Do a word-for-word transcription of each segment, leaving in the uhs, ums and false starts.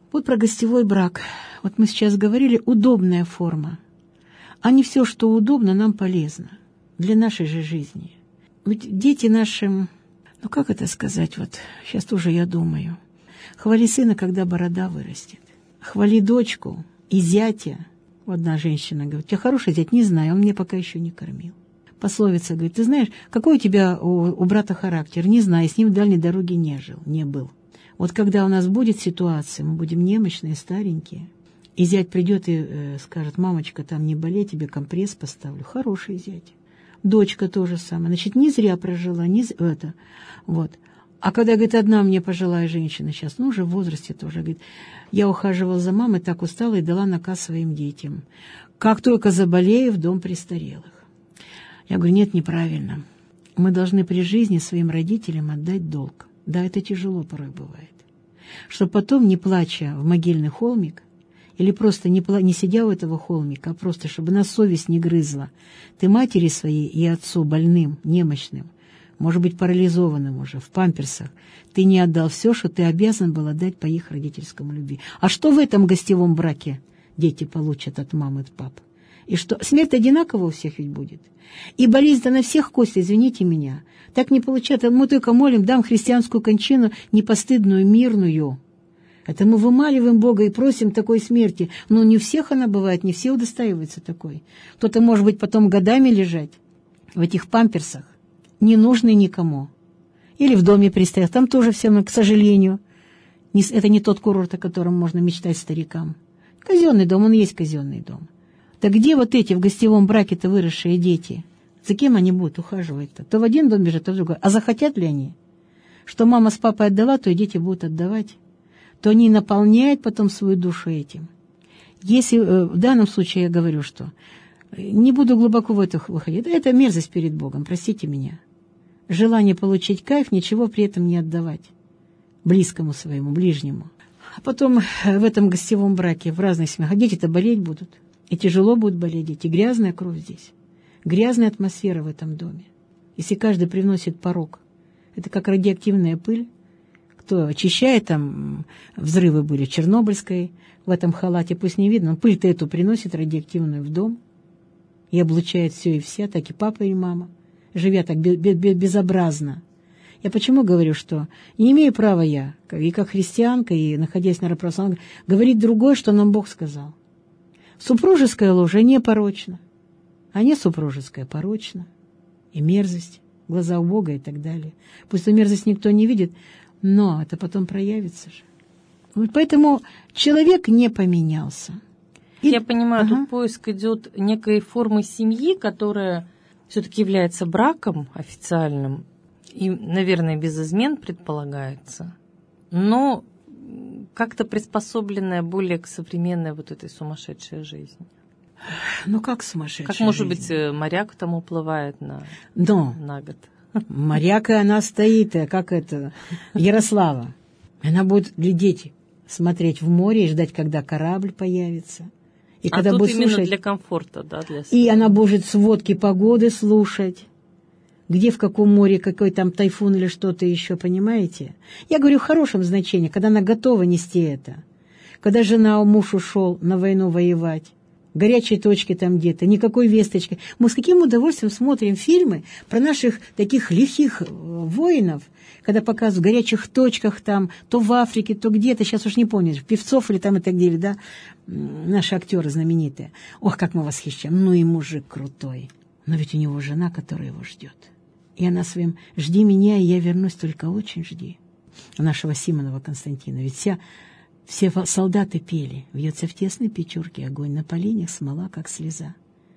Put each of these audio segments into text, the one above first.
Вот про гостевой брак. Вот мы сейчас говорили, удобная форма. А не все, что удобно, нам полезно для нашей же жизни. Ведь дети наши, ну как это сказать, вот сейчас тоже я думаю. Хвали сына, когда борода вырастет. Хвали дочку и зятя. Одна женщина говорит, у тебя хороший зять? Не знаю, он меня пока еще не кормил. Пословица говорит, ты знаешь, какой у тебя у, у брата характер? Не знаю, с ним в дальней дороге не жил, не был. Вот когда у нас будет ситуация, мы будем немощные, старенькие, и зять придет и э, скажет, мамочка, там не болей, тебе компресс поставлю. Хороший зять. Дочка тоже самое. Значит, не зря прожила, не з... это. Вот. А когда, говорит, одна мне пожилая женщина сейчас, ну, уже в возрасте тоже, говорит, я ухаживала за мамой, так устала и дала наказ своим детям. Как только заболею, в дом престарелых. Я говорю, нет, неправильно. Мы должны при жизни своим родителям отдать долг. Да, это тяжело порой бывает. Чтобы потом, не плача в могильный холмик, или просто не, пла- не сидя у этого холмика, а просто чтобы на совесть не грызла, ты матери своей и отцу больным, немощным, может быть, парализованным уже, в памперсах, ты не отдал все, что ты обязан был отдать по их родительскому любви. А что в этом гостевом браке дети получат от мамы и от папы? И что, смерть одинакова у всех ведь будет. И болезнь-то на всех, Костя, извините меня. Так не получается. Мы только молим, дам христианскую кончину, непостыдную, мирную. Это мы вымаливаем Бога и просим такой смерти. Но не у всех она бывает, не все удостаиваются такой. Кто-то, может быть, потом годами лежать в этих памперсах, не нужный никому. Или в доме пристает. Там тоже все, к сожалению, не, это не тот курорт, о котором можно мечтать старикам. Казенный дом, он и есть казенный дом. Так где вот эти в гостевом браке-то выросшие дети? За кем они будут ухаживать-то? То в один дом бежат, то в другой. А захотят ли они? Что мама с папой отдала, то и дети будут отдавать. То они наполняют потом свою душу этим. Если в данном случае я говорю, что не буду глубоко в это выходить, это мерзость перед Богом, простите меня. Желание получить кайф, ничего при этом не отдавать близкому своему, ближнему. А потом в этом гостевом браке, в разных семьях, а дети-то болеть будут. И тяжело будут болеть дети. Грязная кровь здесь. Грязная атмосфера в этом доме. Если каждый привносит порог. Это как радиоактивная пыль. Кто очищает, там взрывы были в Чернобыльской, в этом халате, пусть не видно, но пыль-то эту приносит радиоактивную в дом. И облучает все и вся, так и папа, и мама, живя так безобразно. Я почему говорю, что не имею права я, и как христианка, и находясь на православном, говорить другое, что нам Бог сказал. Супружеская ложь не порочна, а не супружеская порочна. И мерзость, глаза у Бога и так далее. Пусть эту мерзость никто не видит, но это потом проявится же. Вот поэтому человек не поменялся. И... Я понимаю, ага. Тут поиск идет некой формы семьи, которая все-таки является браком официальным, и, наверное, без измен предполагается, но как-то приспособленная более к современной вот этой сумасшедшей жизни. Ну, как сумасшедшая Как, может жизнь? быть, моряк там уплывает на, Но на год. Моряк, и она стоит, как это, Ярослава. Она будет глядеть, смотреть в море и ждать, когда корабль появится. И а когда тут будет именно слушать, для комфорта, да, для и она будет сводки погоды слушать. Где, в каком море, какой там тайфун или что-то еще, понимаете? Я говорю в хорошем значении, когда она готова нести это. Когда жена, муж ушел на войну воевать, горячие точки там где-то, никакой весточки. Мы с каким удовольствием смотрим фильмы про наших таких лихих воинов, когда показывают в горячих точках там, то в Африке, то где-то, сейчас уж не помню, певцов или там и так далее, да, наши актеры знаменитые. Ох, как мы восхищаем. Ну и мужик крутой. Но ведь у него жена, которая его ждет. И она своим «жди меня, и я вернусь, только очень жди». У нашего Симонова Константина. Ведь вся, все солдаты пели «Вьется в тесной печурке огонь, на поленьях смола, как слеза».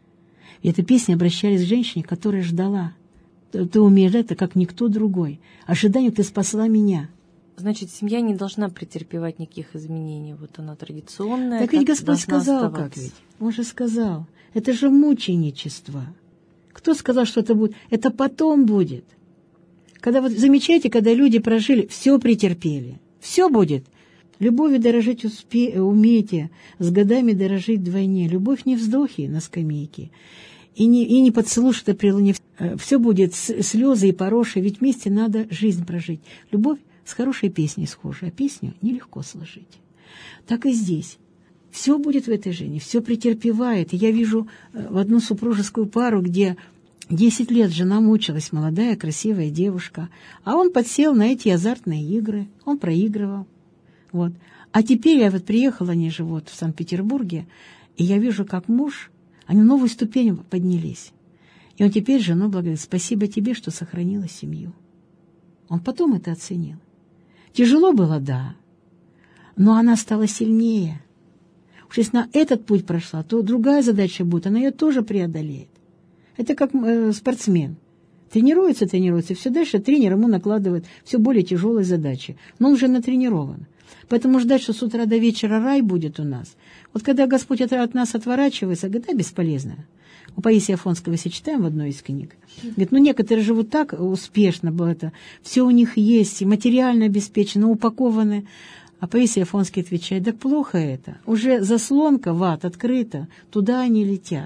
И эта песня обращались к женщине, которая ждала. Ты, ты умеешь это, как никто другой. Ожиданию ты спасла меня. Значит, семья не должна претерпевать никаких изменений. Вот она традиционная. Так ведь Господь сказал, оставаться. как ведь? Он же сказал, это же мученичество. Кто сказал, что это будет? Это потом будет. Когда вот замечаете, когда люди прожили, все претерпели, все будет. Любовью дорожить успе, умейте, с годами дорожить вдвойне. Любовь не вздохи на скамейке, и не, и не поцелуй, что при луне. Все будет слезы и пороши, ведь вместе надо жизнь прожить. Любовь с хорошей песней схожа, а песню нелегко сложить. Так и здесь. Все будет в этой жизни, все претерпевает. И я вижу в одну супружескую пару, где десять лет жена мучилась, молодая, красивая девушка, а он подсел на эти азартные игры, он проигрывал. Вот. А теперь я вот приехала, они живут в Санкт-Петербурге, и я вижу, как муж, они на новую ступень поднялись. И он теперь жену благодарит: спасибо тебе, что сохранила семью. Он потом это оценил. Тяжело было, да, но она стала сильнее. Уж если на этот путь прошла, то другая задача будет, она ее тоже преодолеет. Это как э, спортсмен. Тренируется, тренируется, все дальше тренер ему накладывает все более тяжелые задачи. Но он уже натренирован. Поэтому ждать, что с утра до вечера рай будет у нас. Вот когда Господь от, от нас отворачивается, говорит, да, бесполезно. У Паисия Афонского, если читаем в одной из книг, говорит, ну некоторые живут так успешно, это, все у них есть, и материально обеспечено, упакованы. А Паисий Афонский отвечает, да плохо это, уже заслонка в ад открыта, туда они летят.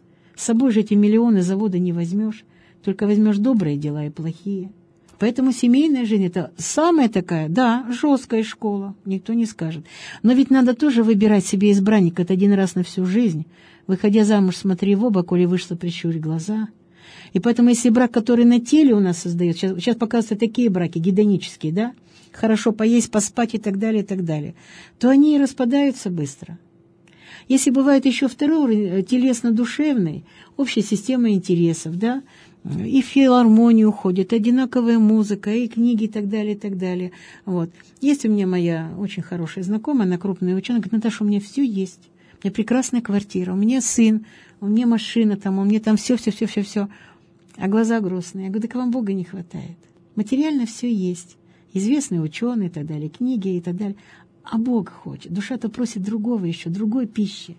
С собой же эти миллионы завода не возьмешь, только возьмешь добрые дела и плохие. Поэтому семейная жизнь – это самая такая, да, жесткая школа, никто не скажет. Но ведь надо тоже выбирать себе избранника, это один раз на всю жизнь. Выходя замуж, смотри в оба, коли вышло, прищурь глаза. И поэтому, если брак, который на теле у нас создает, сейчас, сейчас показываются такие браки, гедонические, да, хорошо поесть, поспать и так далее, и так далее, то они и распадаются быстро. Если бывает еще второй уровень, телесно-душевный, общая система интересов, да, и в филармонию ходит, одинаковая музыка, и книги, и так далее, и так далее. Вот. Есть у меня моя очень хорошая знакомая, она крупная ученая, говорит, Наташа, у меня все есть. У меня прекрасная квартира, у меня сын, у меня машина там, у меня там все, все, все, все, все. А глаза грустные. Я говорю, так вам Бога не хватает. Материально все есть. Известные ученые и так далее, книги и так далее. А Бог хочет. Душа-то просит другого еще, другой пищи,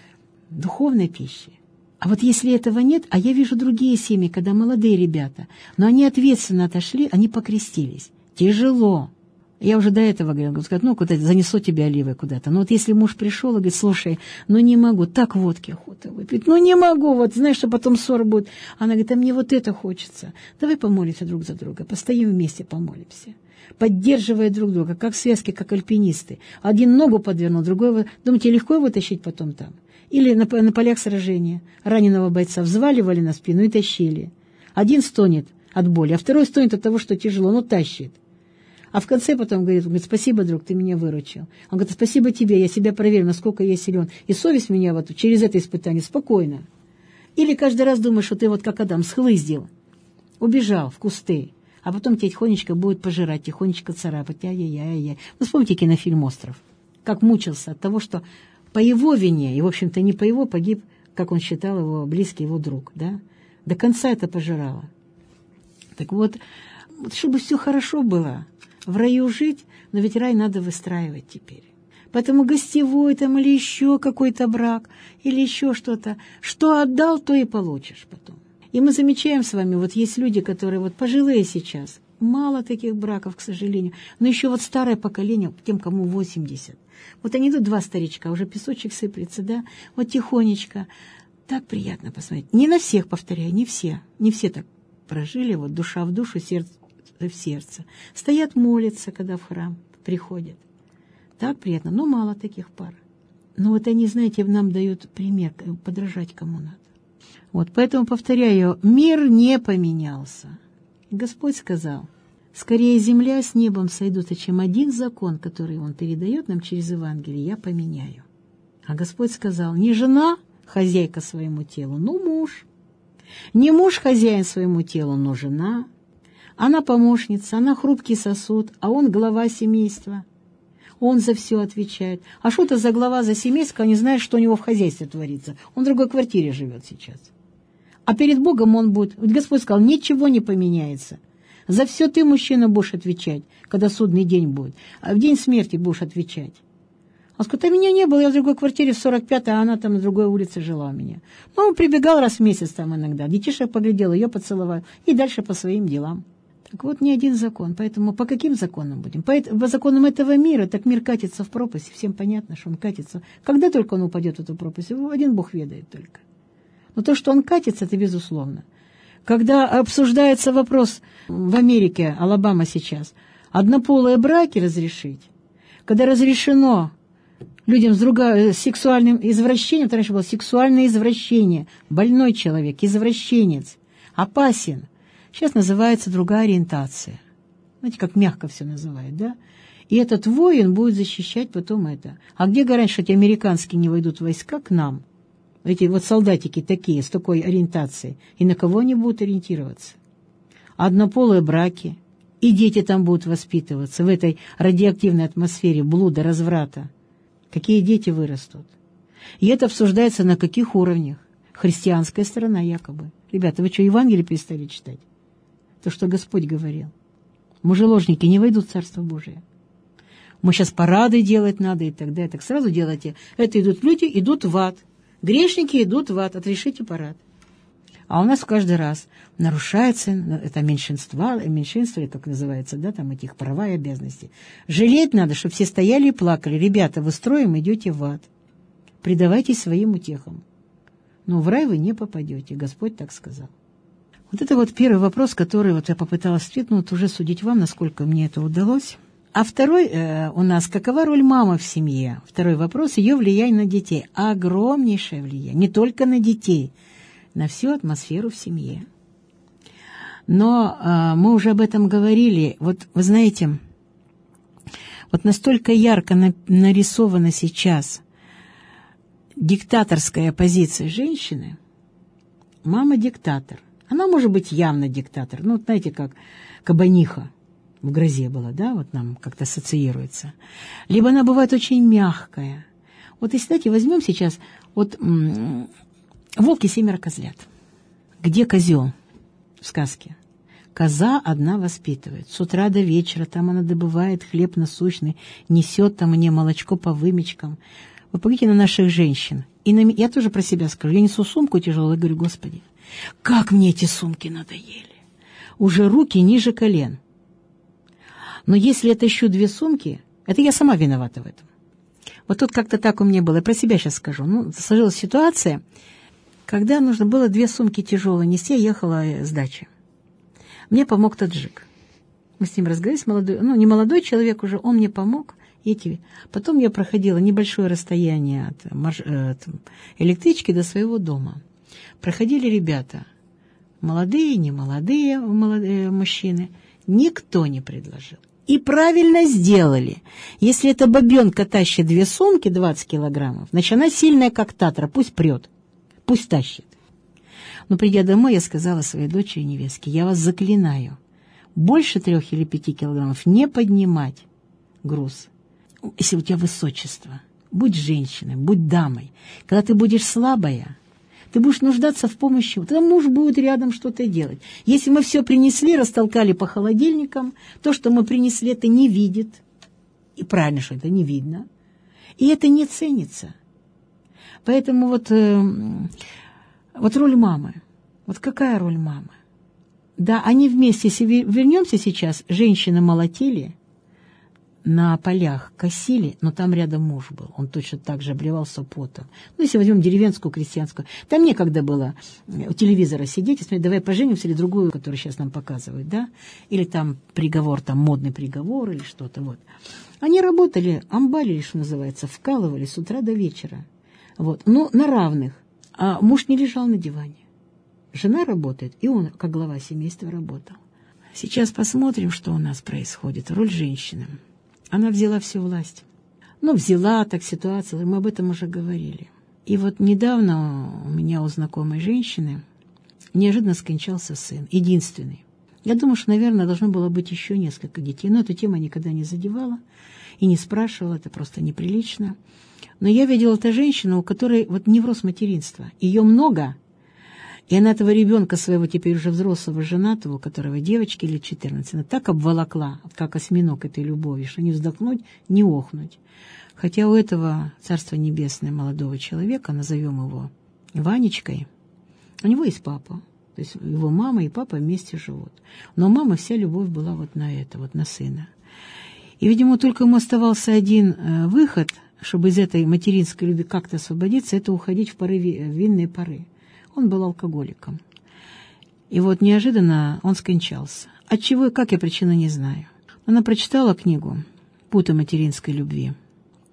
духовной пищи. А вот если этого нет, а я вижу другие семьи, когда молодые ребята, но они ответственно отошли, они покрестились. Тяжело. Я уже до этого говорила, сказать, ну, куда-то занесло тебя оливой куда-то. Но вот если муж пришел и говорит, слушай, ну не могу, так водки охота выпить, ну не могу, вот знаешь, что потом ссора будет. Она говорит, а мне вот это хочется. Давай помолимся друг за друга, постоим вместе, помолимся. Поддерживая друг друга, как связки, как альпинисты. Один ногу подвернул, другой... Думаете, легко его тащить потом там? Или на, на полях сражения раненого бойца взваливали на спину и тащили. Один стонет от боли, а второй стонет от того, что тяжело, но тащит. А в конце потом говорит, говорит, спасибо, друг, ты меня выручил. Он говорит, спасибо тебе, я себя проверил, насколько я силен. И совесть меня вот через это испытание спокойно. Или каждый раз думаешь, что ты вот как Адам схлыздил, убежал в кусты, а потом тебя тихонечко будет пожирать, тихонечко царапать. Ай-яй-яй-яй. Ну, вспомните кинофильм «Остров». Как мучился от того, что по его вине, и, в общем-то, не по его, погиб, как он считал, его близкий, его друг, да? До конца это пожирало. Так вот, вот чтобы все хорошо было, в раю жить, но ведь рай надо выстраивать теперь. Поэтому гостевой там или еще какой-то брак, или еще что-то. Что отдал, то и получишь потом. И мы замечаем с вами, вот есть люди, которые вот пожилые сейчас, мало таких браков, к сожалению, но еще вот старое поколение, тем, кому восемьдесят. Вот они идут, два старичка, уже песочек сыплется, да, вот тихонечко. Так приятно посмотреть. Не на всех, повторяю, не все, не все так прожили, вот душа в душу, сердце в сердце. Стоят, молятся, когда в храм приходят. Так приятно, но мало таких пар. Но вот они, знаете, нам дают пример, подражать кому надо. Вот, поэтому повторяю, мир не поменялся. Господь сказал, скорее земля с небом сойдутся, чем один закон, который Он передает нам через Евангелие, я поменяю. А Господь сказал, не жена хозяйка своему телу, но муж. Не муж хозяин своему телу, но жена. Она помощница, она хрупкий сосуд, а он глава семейства. Он за все отвечает. А что это за глава за семейство, не знает, что у него в хозяйстве творится. Он в другой квартире живет сейчас. А перед Богом он будет... Вот Господь сказал, ничего не поменяется. За все ты, мужчина, будешь отвечать, когда судный день будет. А в день смерти будешь отвечать. Он сказал, а меня не было, я в другой квартире в сорок пятой, а она там на другой улице жила у меня. Ну, он прибегал раз в месяц там иногда. Детишек поглядел, ее поцеловал. И дальше по своим делам. Так вот, не один закон. Поэтому по каким законам будем? По, по законам этого мира, так мир катится в пропасть. Всем понятно, что он катится. Когда только он упадет в эту пропасть, один Бог ведает только. Но то, что он катится, это безусловно. Когда обсуждается вопрос в Америке, Алабама сейчас, однополые браки разрешить, когда разрешено людям с, друга, с сексуальным извращением, это раньше было сексуальное извращение, больной человек, извращенец, опасен. Сейчас называется другая ориентация. Знаете, как мягко все называют, да? И этот воин будет защищать потом это. А где гарантия, что эти американские не войдут в войска к нам? Эти вот солдатики такие, с такой ориентацией. И на кого они будут ориентироваться? Однополые браки. И дети там будут воспитываться в этой радиоактивной атмосфере блуда, разврата. Какие дети вырастут? И это обсуждается на каких уровнях? Христианская сторона якобы. Ребята, вы что, Евангелие перестали читать? То, что Господь говорил. Мужеложники не войдут в Царство Божие. Мы сейчас парады делать надо и так далее. Так сразу делайте. Это идут люди, идут в ад. Грешники идут в ад. Отрешите парад. А у нас каждый раз нарушается это меньшинство, меньшинство, или как называется, да, там этих права и обязанности. Жалеть надо, чтобы все стояли и плакали. Ребята, вы строим, идете в ад. Предавайтесь своим утехам. Но в рай вы не попадете. Господь так сказал. Вот это вот первый вопрос, который вот я попыталась ответить, ну вот уже судить вам, насколько мне это удалось. А второй э, у нас, какова роль мамы в семье? Второй вопрос, ее влияние на детей. Огромнейшее влияние. Не только на детей, на всю атмосферу в семье. Но э, мы уже об этом говорили. Вот вы знаете, вот настолько ярко на, нарисована сейчас диктаторская позиция женщины. Мама диктатор. Она может быть явно диктатор. Ну, вот знаете, как кабаниха в грозе была, да, вот нам как-то ассоциируется. Либо она бывает очень мягкая. Вот если, знаете, возьмем сейчас вот м- «Волк и семеро козлят». Где козел в сказке? Коза одна воспитывает. С утра до вечера там она добывает хлеб насущный, несет там мне молочко по вымечкам. Вы поглядите на наших женщин. И на... Я тоже про себя скажу. Я несу сумку тяжелую, и говорю, Господи, как мне эти сумки надоели. Уже руки ниже колен. Но если я тащу две сумки, это я сама виновата в этом. Вот тут как-то так у меня было. Я про себя сейчас скажу. Ну, сложилась ситуация, когда нужно было две сумки тяжелые нести, я ехала с дачи. Мне помог таджик. Мы с ним разговаривали, молодой, ну, не молодой человек уже, он мне помог. Эти. Потом я проходила небольшое расстояние от, марш... от электрички до своего дома. Проходили ребята, молодые, немолодые, молодые мужчины. Никто не предложил. И правильно сделали. Если эта бабенка тащит две сумки, двадцать килограммов, значит, она сильная, как татра, пусть прет, пусть тащит. Но придя домой, я сказала своей дочери и невестке, я вас заклинаю, больше трех или пяти килограммов не поднимать груз. Если у тебя высочество, будь женщиной, будь дамой. Когда ты будешь слабая, ты будешь нуждаться в помощи. Тогда муж будет рядом что-то делать. Если мы все принесли, растолкали по холодильникам, то, что мы принесли, это не видит. И правильно, что это не видно. И это не ценится. Поэтому вот, э, вот роль мамы. Вот какая роль мамы? Да, они вместе, если вернемся сейчас, женщины молотили, на полях косили, но там рядом муж был. Он точно так же обливался потом. Ну, если возьмем деревенскую, крестьянскую. Там некогда было у телевизора сидеть и смотреть, давай поженимся, или другую, которую сейчас нам показывают, да? Или там приговор, там модный приговор или что-то, вот. Они работали, амбалили, что называется, вкалывали с утра до вечера. Вот. Ну, на равных. А муж не лежал на диване. Жена работает, и он, как глава семейства, работал. Сейчас посмотрим, что у нас происходит. Роль женщины. Она взяла всю власть. Ну, взяла так ситуацию, мы об этом уже говорили. И вот недавно у меня у знакомой женщины неожиданно скончался сын, единственный. Я думаю, что, наверное, должно было быть еще несколько детей, но эту тему я никогда не задевала и не спрашивала, это просто неприлично. Но я видела эту женщину, у которой вот невроз материнства. Ее много, и она этого ребенка своего, теперь уже взрослого, женатого, у которого девочки лет четырнадцать, она так обволокла, как осьминог этой любовью, что не вздохнуть, не охнуть. Хотя у этого Царство Небесное молодого человека, назовем его Ванечкой, у него есть папа. То есть его мама и папа вместе живут. Но у мамы вся любовь была вот на это, вот на сына. И, видимо, только ему оставался один выход, чтобы из этой материнской любви как-то освободиться, это уходить в порыве, в винные поры. Он был алкоголиком. И вот неожиданно он скончался. От чего и как, я причины не знаю. Она прочитала книгу «Путы материнской любви».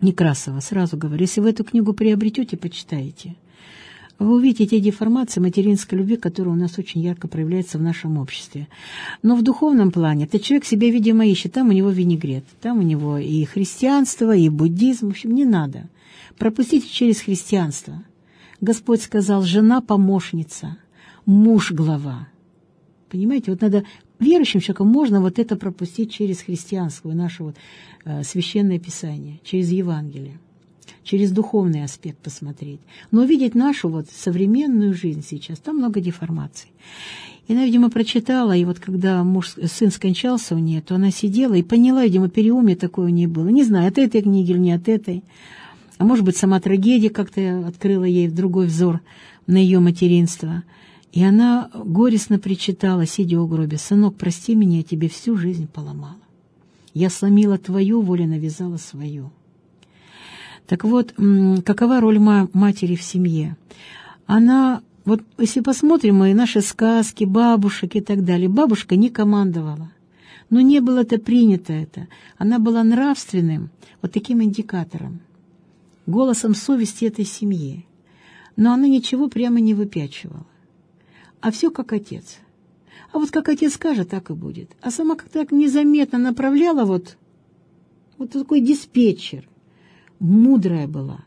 Некрасова, сразу говорю, если вы эту книгу приобретете, почитаете, вы увидите те деформации материнской любви, которые у нас очень ярко проявляются в нашем обществе. Но в духовном плане этот человек себя, видимо, ищет. Там у него винегрет, там у него и христианство, и буддизм. В общем, не надо. Пропустите через христианство. Господь сказал, жена помощница, муж глава. Понимаете, вот надо верующим человеком можно вот это пропустить через христианское, наше вот, э, священное писание, через Евангелие. Через духовный аспект посмотреть. Но увидеть нашу вот современную жизнь сейчас, там много деформаций. И она, видимо, прочитала, и вот когда муж, сын скончался у нее, то она сидела и поняла, видимо, переумие такое у нее было. Не знаю, от этой книги или не от этой. А может быть, сама трагедия как-то открыла ей другой взор на ее материнство. И она горестно причитала, сидя у гроба: «Сынок, прости меня, я тебе всю жизнь поломала. Я сломила твою волю, навязала свою». Так вот, какова роль матери в семье? Она, вот если посмотрим мы наши сказки, бабушек и так далее, бабушка не командовала. Но не было это принято это. Она была нравственным, вот таким индикатором, голосом совести этой семьи. Но она ничего прямо не выпячивала. А все как отец. А вот как отец скажет, так и будет. А сама как-то так незаметно направляла вот, вот такой диспетчер. Мудрая была.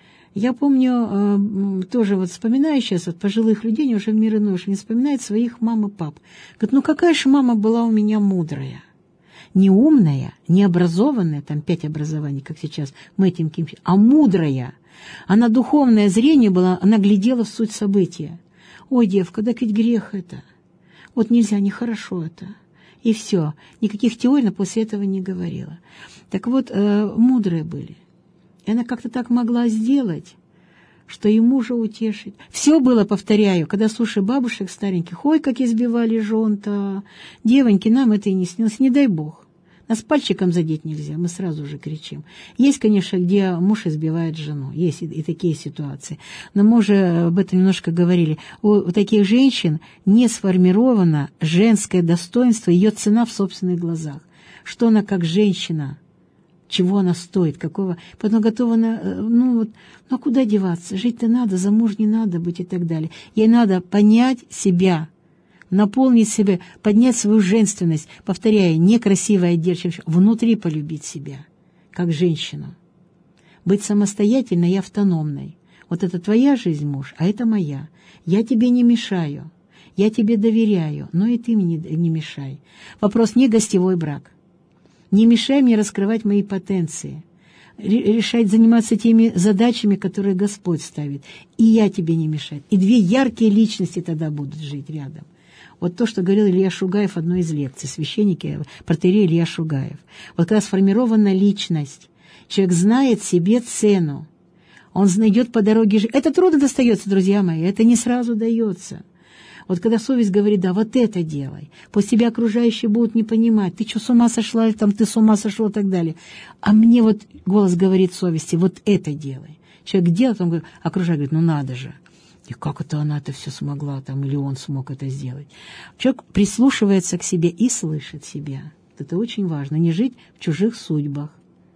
Я помню, э, тоже вот вспоминаю сейчас вот пожилых людей, они уже в мир иной, не вспоминают своих мам и пап. Говорят, ну какая же мама была у меня мудрая. Не умная, не образованная, там пять образований, как сейчас мы этим кем, а мудрая. Она духовное зрение была, она глядела в суть события. Ой, девка, да ведь грех это. Вот нельзя, нехорошо это. И все. Никаких теорий она после этого не говорила. Так вот, э, мудрые были. И она как-то так могла сделать, что и мужа утешить. Все было, повторяю, когда слушаю бабушек стареньких, ой, как избивали жен-то. Девоньки, нам это и не снилось, не дай бог. Нас пальчиком задеть нельзя, мы сразу же кричим. Есть, конечно, где муж избивает жену, есть и, и такие ситуации. Но мы уже об этом немножко говорили. У, у таких женщин не сформировано женское достоинство, ее цена в собственных глазах. Что она как женщина, чего она стоит, какого... Потом готова на... Ну, вот, ну, а куда деваться? Жить-то надо, замуж не надо быть и так далее. Ей надо понять себя, наполнить себя, поднять свою женственность, повторяя, некрасивая одежда, внутри полюбить себя, как женщину. Быть самостоятельной и автономной. Вот это твоя жизнь, муж, а это моя. Я тебе не мешаю, я тебе доверяю, но и ты мне не мешай. Вопрос не гостевой брак. Не мешай мне раскрывать мои потенции, решать, заниматься теми задачами, которые Господь ставит. И я тебе не мешаю. И две яркие личности тогда будут жить рядом. Вот то, что говорил Илья Шугаев в одной из лекций, священники, протоиерей Илья Шугаев. Вот когда сформирована личность, человек знает себе цену, он идет по дороге жизни. Это трудно достается, друзья мои, это не сразу дается. Вот когда совесть говорит, да, вот это делай, пусть тебя окружающие будут не понимать, ты что, с ума сошла, или там ты с ума сошла и так далее. А мне вот голос говорит совести, вот это делай. Человек делает, он говорит, окружающий говорит, ну надо же. И как это она это все смогла, там, или он смог это сделать. Человек прислушивается к себе и слышит себя. Это очень важно, не жить в чужих судьбах.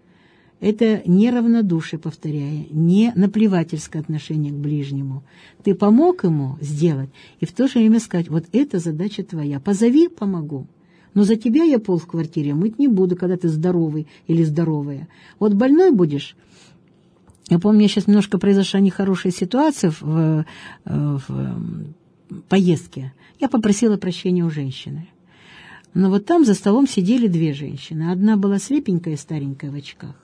Это не равнодушие, повторяю, не наплевательское отношение к ближнему. Ты помог ему сделать, и в то же время сказать, вот это задача твоя. Позови, помогу. Но за тебя я пол в квартире мыть не буду, когда ты здоровый или здоровая. Вот больной будешь. Я помню, у меня сейчас немножко произошла нехорошая ситуация в, в поездке. Я попросила прощения у женщины. Но вот там за столом сидели две женщины. Одна была слепенькая, старенькая в очках.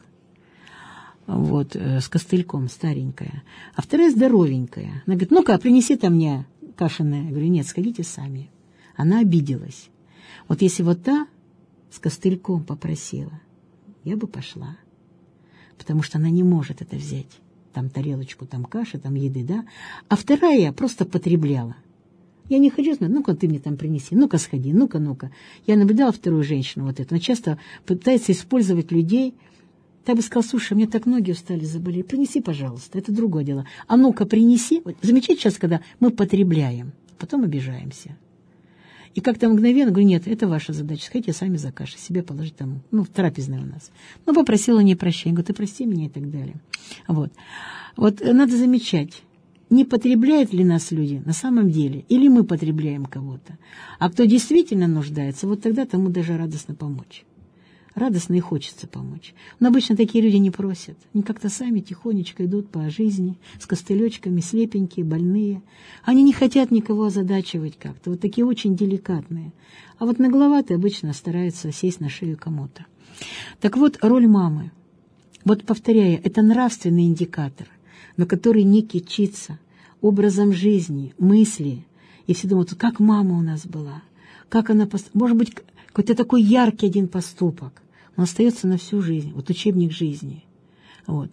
Вот, с костыльком, старенькая. А вторая здоровенькая. Она говорит, ну-ка, принеси-то мне кашиное. Я говорю, нет, сходите сами. Она обиделась. Вот если вот та с костыльком попросила, я бы пошла. Потому что она не может это взять. Там тарелочку, там каши, там еды, да. А вторая просто потребляла. Я не хочу знать, ну-ка ты мне там принеси, ну-ка сходи, ну-ка, ну-ка. Я наблюдала вторую женщину вот эту. Она часто пытается использовать людей. Я бы сказала, слушай, мне так ноги устали, заболели. Принеси, пожалуйста, это другое дело. А ну-ка принеси. Вот, замечайте сейчас, когда мы потребляем, потом обижаемся. И как-то мгновенно говорю, нет, это ваша задача, сходите сами закажете, себе положить там, ну, трапезная у нас. Ну, попросила не прощения, говорю, ты прости меня и так далее. Вот. Вот надо замечать, не потребляют ли нас люди на самом деле, или мы потребляем кого-то. А кто действительно нуждается, вот тогда тому даже радостно помочь. Радостно и хочется помочь. Но обычно такие люди не просят. Они как-то сами тихонечко идут по жизни, с костылечками, слепенькие, больные. Они не хотят никого озадачивать как-то. Вот такие очень деликатные. А вот нагловатые обычно стараются сесть на шею кому-то. Так вот, роль мамы. Вот повторяю, это нравственный индикатор, на который не кичится образом жизни, мысли. И все думают, как мама у нас была. Как она, пост... может быть, какой-то такой яркий один поступок. Он остается на всю жизнь, вот учебник жизни. Вот.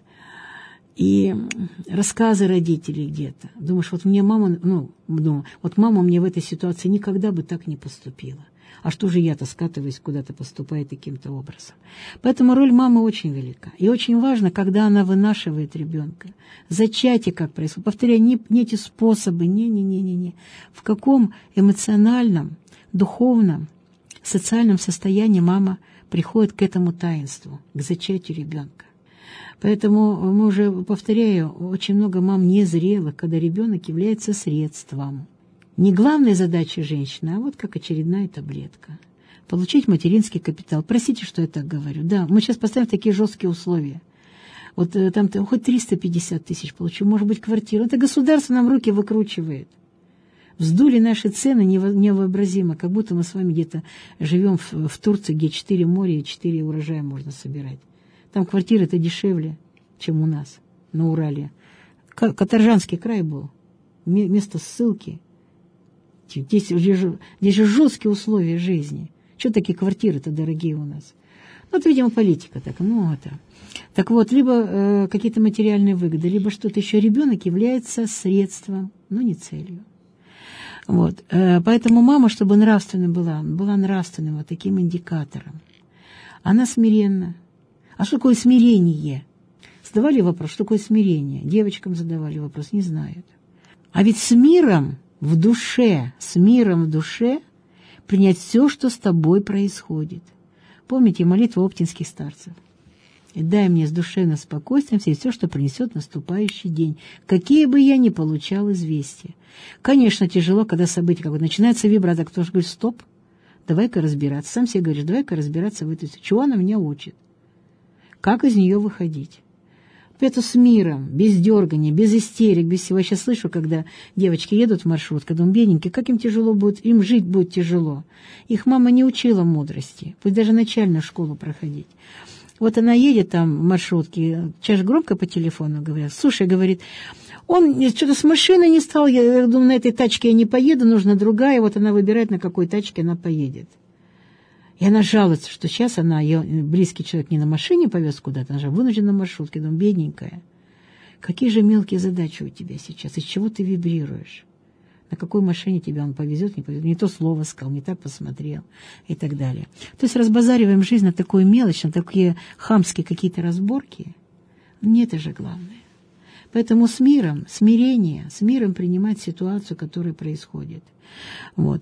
И рассказы родителей где-то. Думаешь, вот мне мама, ну, думаю, вот мама мне в этой ситуации никогда бы так не поступила. А что же я-то скатываюсь куда-то, поступая таким-то образом? Поэтому роль мамы очень велика. И очень важно, когда она вынашивает ребенка. Зачатие как происходит. Повторяю, не, не эти способы, не-не-не-не-не. В каком эмоциональном, духовном, социальном состоянии мама приходит к этому таинству, к зачатию ребенка. Поэтому мы уже, повторяю, очень много мам незрелых, когда ребенок является средством. Не главной задачей женщины, а вот как очередная таблетка. Получить материнский капитал. Простите, что я так говорю. Да, мы сейчас поставим такие жесткие условия. Вот там хоть триста пятьдесят тысяч получу, может быть, квартиру. Это государство нам руки выкручивает. Вздули наши цены невообразимо, как будто мы с вами где-то живем в, в Турции, где четыре моря и четыре урожая можно собирать. Там квартиры-то дешевле, чем у нас, на Урале. Каторжанский край был, место ссылки. Здесь, здесь, же, здесь же жесткие условия жизни. Что такие квартиры-то дорогие у нас? Вот, видимо, политика так. Ну, это. Так вот, либо э, какие-то материальные выгоды, либо что-то еще. Ребенок является средством, но не целью. Вот. Поэтому мама, чтобы нравственной была, была нравственным вот таким индикатором. Она смиренна. А что такое смирение? Задавали вопрос, что такое смирение? Девочкам задавали вопрос, не знают. А ведь с миром в душе, с миром в душе принять все, что с тобой происходит. Помните молитву оптинских старцев? И дай мне с душевным спокойствием все, что принесет наступающий день, какие бы я ни получал известия. Конечно, тяжело, когда события как бы начинается вибрация, кто-то говорит, стоп, давай-ка разбираться. Сам себе говоришь, давай-ка разбираться в этой ситуации. Чего она меня учит? Как из нее выходить? Это с миром, без дергания, без истерик, без всего. Я сейчас слышу, когда девочки едут в маршрутке, думаю, бедненькие, как им тяжело будет, им жить будет тяжело. Их мама не учила мудрости, пусть даже начальную школу проходить. Вот она едет там в маршрутке, сейчас громко по телефону говорят, слушай, говорит, он что-то с машиной не стал, я думаю, на этой тачке я не поеду, нужна другая, вот она выбирает, на какой тачке она поедет. И она жалуется, что сейчас она, ее близкий человек не на машине повез куда-то, она же вынуждена на маршрутке, думаю, бедненькая. Какие же мелкие задачи у тебя сейчас, из чего ты вибрируешь? На какой машине тебя он повезет, не повезет, не то слово сказал, не так посмотрел и так далее. То есть разбазариваем жизнь на такую мелочь, на такие хамские какие-то разборки. Не это же главное. Поэтому с миром, смирение, с миром принимать ситуацию, которая происходит. Вот.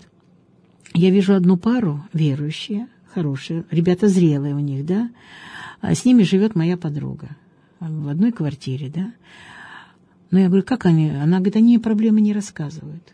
Я вижу одну пару, верующие, хорошие, ребята зрелые у них, да, а с ними живет моя подруга в одной квартире, да. Но я говорю, как они? Она говорит, они проблемы не рассказывают.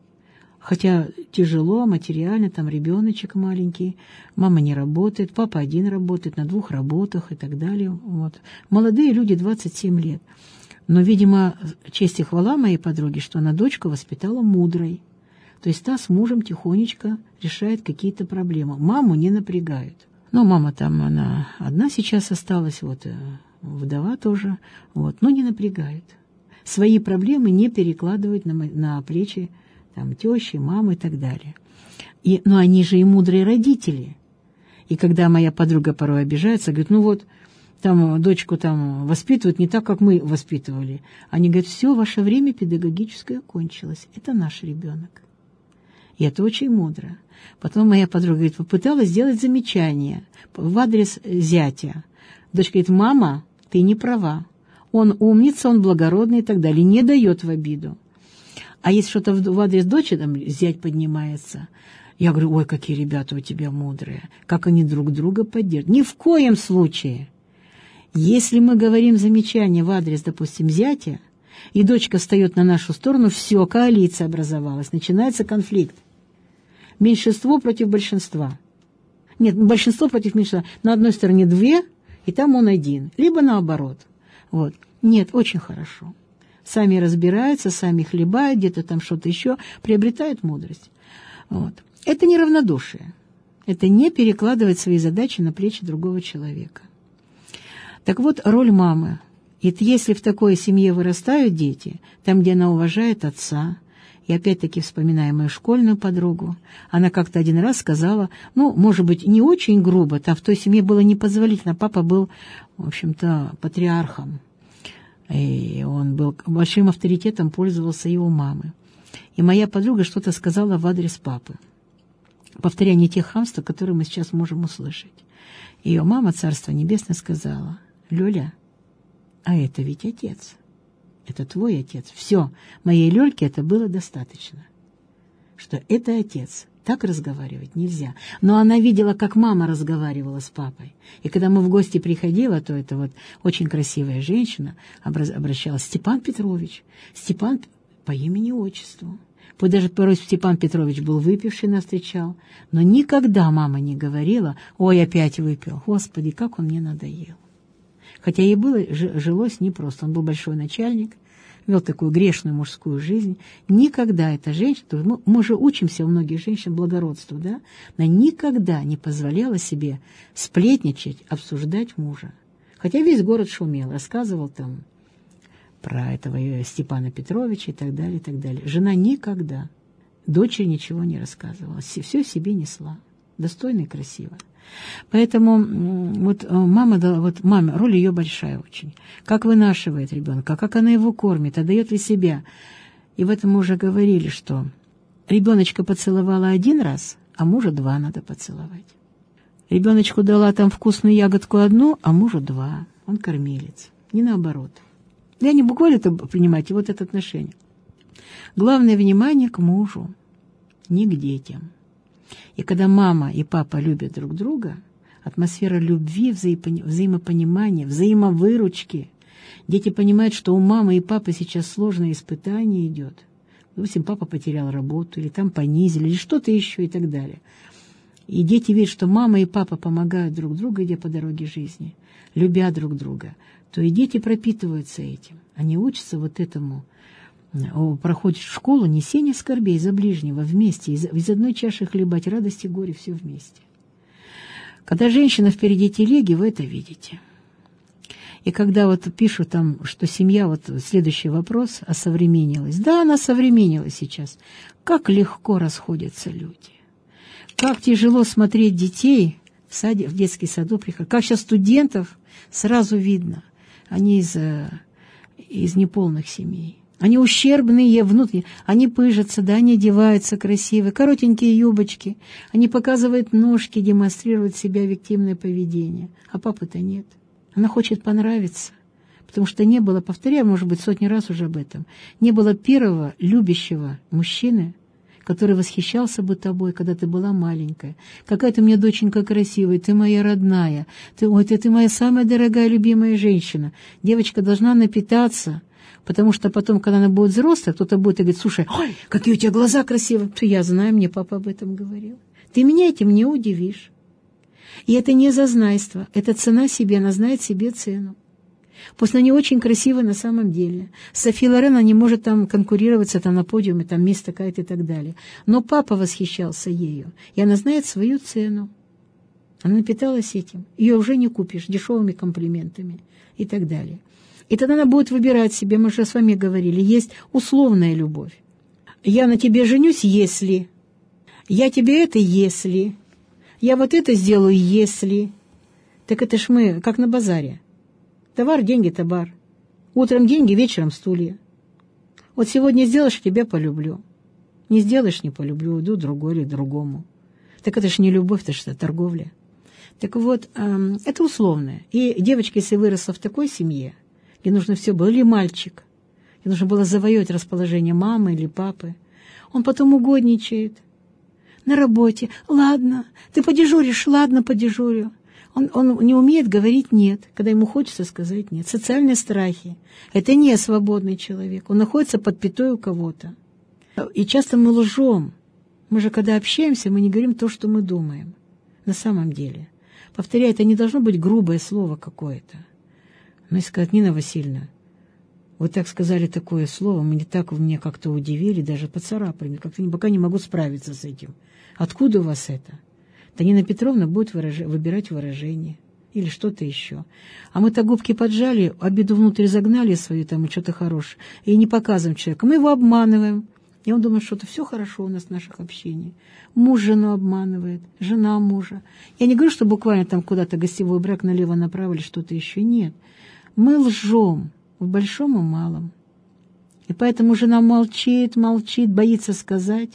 Хотя тяжело, материально, там ребеночек маленький, мама не работает, папа один работает, на двух работах и так далее. Вот. Молодые люди, двадцать семь лет. Но, видимо, честь и хвала моей подруге, что она дочку воспитала мудрой. То есть та с мужем тихонечко решает какие-то проблемы. Маму не напрягают. Ну, мама там, она одна сейчас осталась, вот, вдова тоже, вот, но не напрягают. Свои проблемы не перекладывают на, на плечи там, тещи, мамы и так далее. И, но они же и мудрые родители. И когда моя подруга порой обижается, говорит, ну вот, там дочку там воспитывают не так, как мы воспитывали. Они говорят, все, ваше время педагогическое кончилось. Это наш ребенок. И это очень мудро. Потом моя подруга говорит, попыталась сделать замечание в адрес зятя. Дочка говорит, мама, ты не права. Он умница, он благородный и так далее. Не дает в обиду. А если что-то в адрес дочери, там зять поднимается, Я говорю, ой, какие ребята у тебя мудрые, как они друг друга поддерживают. Ни в коем случае. Если мы говорим замечание в адрес, допустим, зятя, и дочка встает на нашу сторону, все, коалиция образовалась, начинается конфликт. Меньшинство против большинства. Нет, большинство против меньшинства. На одной стороне две, и там он один. Либо наоборот. Вот. Нет, очень хорошо. Сами разбираются, сами хлебают, где-то там что-то еще, приобретают мудрость. Вот. Это не равнодушие. Это не перекладывать свои задачи на плечи другого человека. Так вот, роль мамы. И если в такой семье вырастают дети, там, где она уважает отца, и опять-таки вспоминая мою школьную подругу, она как-то один раз сказала, ну, может быть, не очень грубо, там в той семье было непозволительно, папа был, в общем-то, патриархом, и он был большим авторитетом, пользовался его мамы. И моя подруга что-то сказала в адрес папы, повторяя тех хамств, которые мы сейчас можем услышать. Ее мама, Царство Небесное, сказала, «Лёля, а это ведь отец. Это твой отец. Все, моей Лёльке это было достаточно. Что это отец. Так разговаривать нельзя». Но она видела, как мама разговаривала с папой. И когда мы в гости приходила, то это вот очень красивая женщина обращалась. Степан Петрович. Степан по имени-отчеству. Пусть даже порой Степан Петрович был выпивший, нас встречал. Но никогда мама не говорила, ой, опять выпил. Господи, как он мне надоел. Хотя ей было, жилось непросто. Он был большой начальник, вел такую грешную мужскую жизнь. Никогда эта женщина, мы, мы же учимся у многих женщин благородству, да? Она никогда не позволяла себе сплетничать, обсуждать мужа. Хотя весь город шумел, рассказывал там про этого Степана Петровича и так далее, и так далее. Жена никогда, дочери ничего не рассказывала, все себе несла, достойно и красиво. Поэтому вот мама, вот маме, роль ее большая очень. Как вынашивает ребенка, как она его кормит, отдает ли себя. И в этом мы уже говорили, что ребеночка поцеловала один раз, а мужа два надо поцеловать. Ребеночку дала там вкусную ягодку одну, а мужу два. Он кормилец. Не наоборот. Я не буквально это принимайте, вот это отношение. Главное внимание к мужу, не к детям. И когда мама и папа любят друг друга, атмосфера любви, взаимо- взаимопонимания, взаимовыручки, дети понимают, что у мамы и папы сейчас сложное испытание идет. Допустим, папа потерял работу, или там понизили, или что-то еще и так далее. И дети видят, что мама и папа помогают друг другу, идя по дороге жизни, любя друг друга, то и дети пропитываются этим. Они учатся вот этому, проходят в школу несение скорбей за ближнего вместе, из, из одной чаши хлебать радость и горе, все вместе. Когда женщина впереди телеги, вы это видите. И когда вот пишут там, что семья, вот следующий вопрос, осовременилась. Да, она современнилась сейчас. Как легко расходятся люди. Как тяжело смотреть детей в саде, в детский саду приходят. Как сейчас студентов сразу видно. Они из, из неполных семей. Они ущербные внутренне, они пыжатся, да, они одеваются красиво, коротенькие юбочки, они показывают ножки, демонстрируют себя виктимное поведение, а папы-то нет. Она хочет понравиться, потому что не было, повторяю, может быть, сотни раз уже об этом, не было первого любящего мужчины, который восхищался бы тобой, когда ты была маленькая. Какая ты мне, доченька, красивая, ты моя родная, ты, ой, ты, ты моя самая дорогая, любимая женщина. Девочка должна напитаться, потому что потом, когда она будет взрослая, кто-то будет и говорит, слушай, ой, какие у тебя глаза красивые. То я знаю, мне папа об этом говорил. Ты меня этим не удивишь. И это не зазнайство, это цена себе, она знает себе цену. Пусть она не очень красивая на самом деле. Софи Лорен, она не может там конкурироваться там на подиуме, там мисс такая-то и так далее. Но папа восхищался ею, и она знает свою цену. Она напиталась этим. Ее уже не купишь дешевыми комплиментами и так далее. И тогда она будет выбирать себе, мы же с вами говорили, есть условная любовь. Я на тебе женюсь, если. Я тебе это, если. Я вот это сделаю, если. Так это ж мы, как на базаре. Товар, деньги, товар. Утром деньги, вечером стулья. Вот сегодня сделаешь, тебя полюблю. Не сделаешь, не полюблю, уйду другой или другому. Так это ж не любовь, это что, торговля. Так вот, эм, это условное. И девочка, если выросла в такой семье, где нужно все было, или мальчик, где нужно было завоевать расположение мамы или папы, он потом угодничает. на работе. Ладно, ты подежуришь, ладно, подежурю. Он, он не умеет говорить «нет», когда ему хочется сказать «нет». Социальные страхи. Это не свободный человек. Он находится под пятой у кого-то. И часто мы лжем. Мы же, когда общаемся, мы не говорим то, что мы думаем. На самом деле. Повторяю, это не должно быть грубое слово какое-то. Но если сказать: Нина Васильевна, вы так сказали такое слово, мне так меня как-то удивили, даже поцарапали, как-то пока не могу справиться с этим. Откуда у вас это? Да Нина Петровна будет выраж... выбирать выражение или что-то еще. А мы-то губки поджали, обиду внутрь загнали свою там и что-то хорошее, и не показываем человеку. Мы его обманываем. И он думает, что это все хорошо у нас в наших общениях. Муж жену обманывает, жена мужа. Я не говорю, что буквально там куда-то гостевой брак налево-направо или что-то еще. Нет. Мы лжем в большом и малом. И поэтому жена молчит, молчит, боится сказать.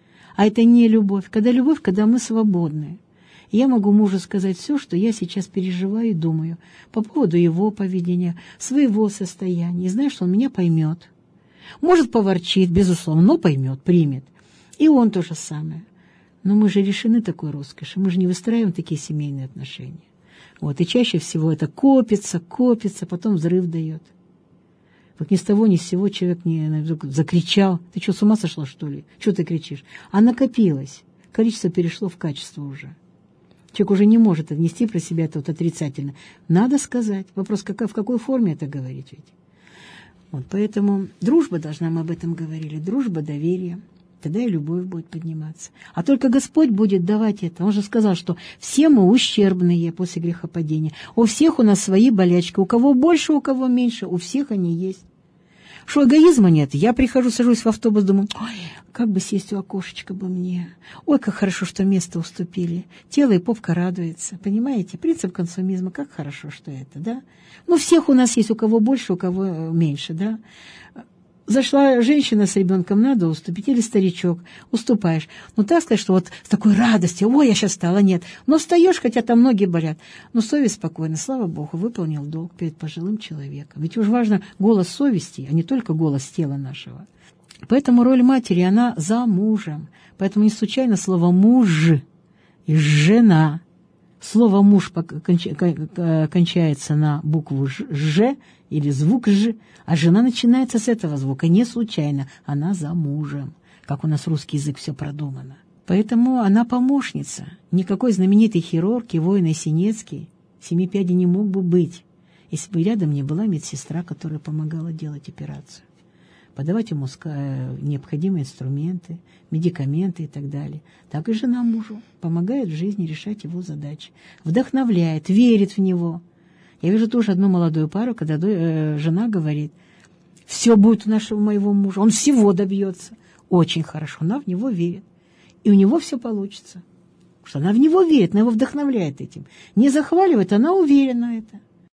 А это не любовь. Когда любовь, когда мы свободны. И я могу мужу сказать все, что я сейчас переживаю и думаю по поводу его поведения, своего состояния. И знаю, что он меня поймет. Может, поворчит, безусловно, но поймет, примет. И он то же самое. Но мы же лишены такой роскоши. Мы же не выстраиваем такие семейные отношения. Вот. И чаще всего это копится, копится, потом взрыв дает. Вот ни с того, ни с сего человек не вдруг закричал. Ты что, с ума сошла, что ли? Чего ты кричишь? А накопилось. Количество перешло в качество уже. Человек уже не может отнести про себя это вот отрицательно. Надо сказать. Вопрос, как, в какой форме это говорить ведь? Вот, поэтому дружба должна, мы об этом говорили, дружба, доверие. Тогда и любовь будет подниматься. А только Господь будет давать это. Он же сказал, что все мы ущербные после грехопадения. У всех у нас свои болячки. У кого больше, у кого меньше, у всех они есть. Что эгоизма нет. Я прихожу, сажусь в автобус, думаю: ой, как бы сесть у окошечка бы мне. Ой, как хорошо, что место уступили. Тело и попка радуется. Понимаете? Принцип консумизма. Как хорошо, что это, да? Ну, всех у нас есть, у кого больше, у кого меньше, да? Зашла женщина с ребенком, надо уступить, или старичок, уступаешь. Ну, так сказать, что вот с такой радостью: ой, я сейчас стала, нет. Но встаешь, хотя там ноги болят. Но совесть спокойно, слава Богу, выполнил долг перед пожилым человеком. Ведь уж важно голос совести, а не только голос тела нашего. Поэтому роль матери, она за мужем. Поэтому не случайно слово «муж» и «жена». Слово «муж» кончается на букву «ж» или звук «ж», а жена начинается с этого звука. Не случайно. Она за мужем. Как у нас русский язык все продумано. Поэтому она помощница. Никакой знаменитый хирург и воин Синецкий семи пядей не мог бы быть, если бы рядом не была медсестра, которая помогала делать операцию. Подавать ему необходимые инструменты, медикаменты и так далее. Так и жена мужу помогает в жизни решать его задачи. Вдохновляет, верит в него. Я вижу тоже одну молодую пару, когда э, жена говорит: все будет у нашего моего мужа, он всего добьется. Очень хорошо, она в него верит. И у него все получится. Потому что она в него верит, она его вдохновляет этим. Не захваливает, она уверена в этом.